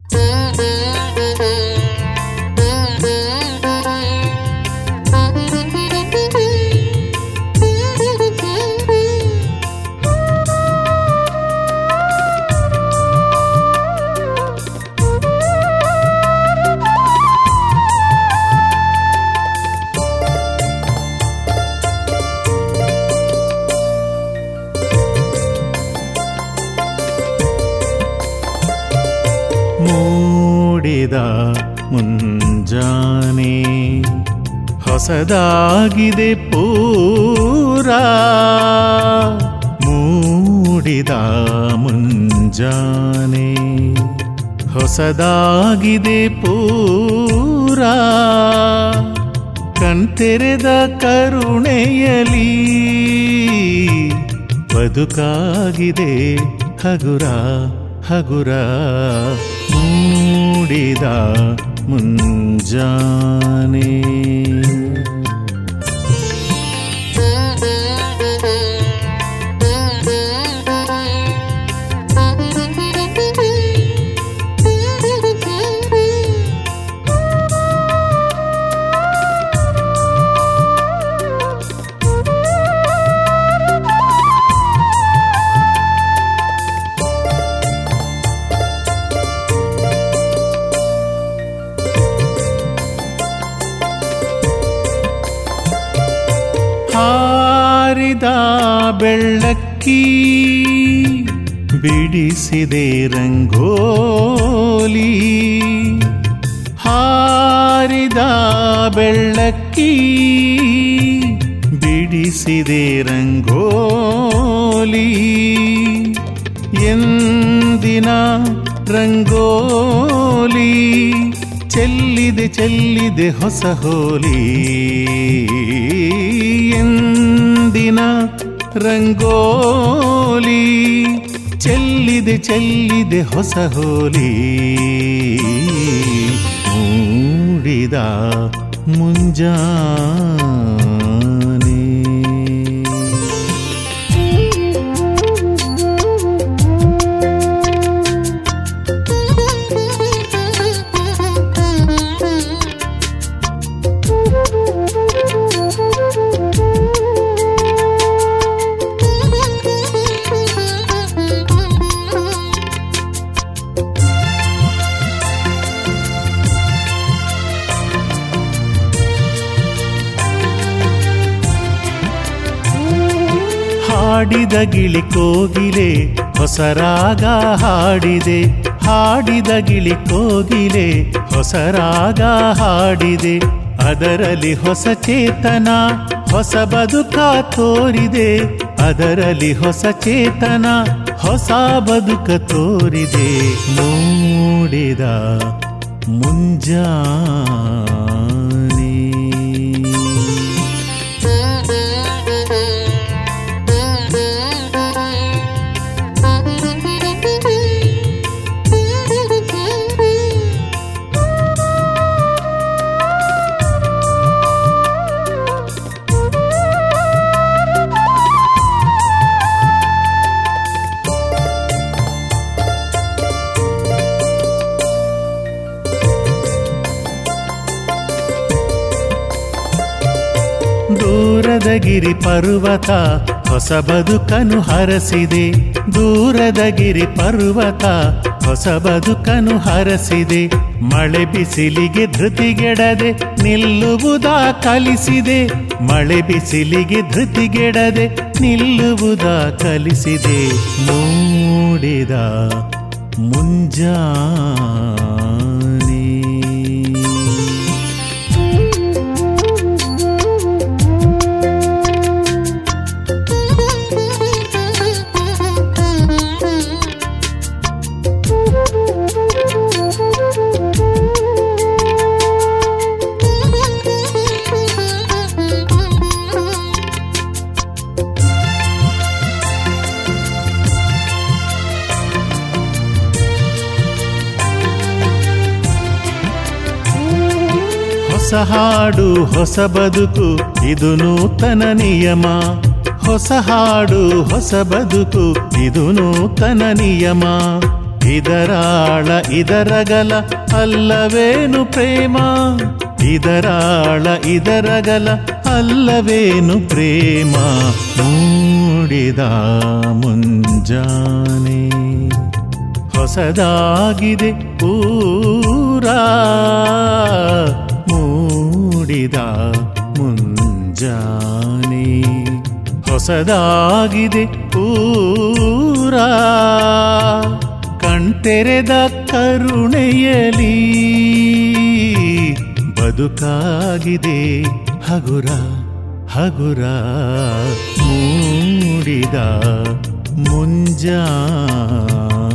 ಮೂಡಿದ ಮುಂಜಾನೆ ಹೊಸದಾಗಿದೆ ಪೂರ. ಮೂಡಿದ ಮುಂಜಾನೆ ಹೊಸದಾಗಿದೆ ಪೂರ. ಕಣ್ತೆರೆದ ಕರುಣೆಯಲಿ ಬದುಕಾಗಿದೆ ಹಗುರ ಹಗುರ. ಮೂಡಿದ ಮುಂಜಾನೆ ಹಾರಿದ ಬೆಳ್ಳಕ್ಕಿ ಬಿಡಿಸಿದೆ ರಂಗೋಲಿ. ಹಾರಿದ ಬೆಳ್ಳಕ್ಕಿ ಬಿಡಿಸಿದೆ ರಂಗೋಲಿ. ಎಂದಿನ ರಂಗೋಲಿ ಚೆಲ್ಲಿದೆ ಚೆಲ್ಲಿದೆ ಹೊಸ ಹೋಲಿ. ಎಂದಿನ ರಂಗೋಲಿ ಚೆಲ್ಲಿದೆ ಚೆಲ್ಲಿದೆ ಹೊಸ ಹೋಲಿ. ಮೂಡಿದ ಮುಂಜಾನೆ ಹಾಡಿದ ಗಿಳಿ ಕೋಗಿಲೆ ಹೊಸ ರಾಗ ಹಾಡಿದೆ. ಹಾಡಿದ ಗಿಳಿ ಕೋಗಿಲೆ ಹೊಸ ರಾಗ ಹಾಡಿದೆ. ಅದರಲ್ಲಿ ಹೊಸ ಚೇತನ ಹೊಸ ಬದುಕ ತೋರಿದೆ. ಅದರಲ್ಲಿ ಹೊಸ ಚೇತನ ಹೊಸ ಬದುಕ ತೋರಿದೆ. ಮೂಡಿದ ಮುಂಜಾನೆ ದೂರದ ಗಿರಿ ಪರ್ವತ ಹೊಸ ಬದುಕನು ಹರಸಿದೆ. ದೂರದ ಗಿರಿ ಪರ್ವತ ಹೊಸ ಬದುಕನು ಹರಸಿದೆ. ಮಳೆ ಬಿಸಿಲಿಗೆ ಧೃತಿಗೆಡದೆ ನಿಲ್ಲುವುದ ಕಲಿಸಿದೆ. ಮಳೆ ಬಿಸಿಲಿಗೆ ಧೃತಿಗೆಡದೆ ನಿಲ್ಲುವುದ ಕಲಿಸಿದೆ. ಮೂಡಿದ ಮುಂಜಾನೆ ಹೊಸ ಹಾಡು ಹೊಸ ಬದುಕು ಇದು ನೂತನ ನಿಯಮ. ಹೊಸ ಹಾಡು ಹೊಸ ಬದುಕು ಇದು ನೂತನ ನಿಯಮ. ಇದರಾಳ ಇದರಗಲ ಅಲ್ಲವೇನು ಪ್ರೇಮ, ಇದರಾಳ ಇದರಗಲ ಅಲ್ಲವೇನು ಪ್ರೇಮ. ಮೂಡಿದ ಮುಂಜಾನೆ ಹೊಸದಾಗಿದೆ ಊರ, ಮೂಡಿದ ಮುಂಜಾನೆ ಹೊಸದಾಗಿದೆ ಊರ. ಕಣ್ತೆರೆದ ಕರುಣೆಯಲಿ ಬದುಕಾಗಿದೆ ಹಗುರ ಹಗುರ. ಮೂಡಿದ ಮುಂಜಾನೆ.